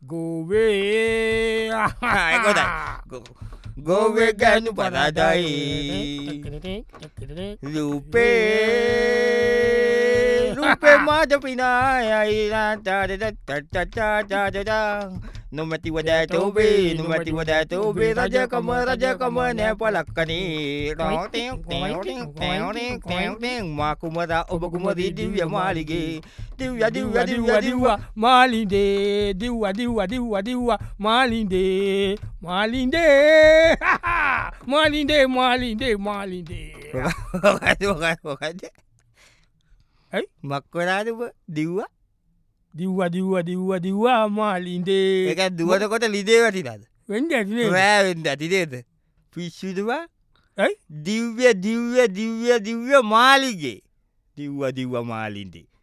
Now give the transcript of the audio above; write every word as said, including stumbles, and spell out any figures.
ගෝවේ ගෝවේ ගැනු පරදයි රූපේ රූපේ මාද පිනායයි නොමැති වදෑත ඔබේ නොමැති වදෑත ඔබේ රජකම රජකම නෑ පලක්කනේ මා කුමරා ඔබ කුමරී දිව්‍ය මාලිගේ දිව්‍ය දිව්‍ය දිව්‍ය දිව්‍ය මාලින්දේ දිව්ව දිව්ව දිව්ව දිව්ව මාලින්දේ මාලින්දේ මාලින්දේ මාලින්දේ මාලින්දේ ඇයි මක්වරාදම දිව්ව දිව්ව දිව්ව දිව්ව දිව්ව මාලින්දේ එක දුවටකොට ලිදේ වටිනද වෙන්ඩ රෑවෙන්ද ඇතිදේද පිශ්විදවා ඇයි දිව්‍ය දිව්‍ය දිව්‍ය දිව්‍ය මාලිගේ දිව්ව දිව්ව මාලින්දේ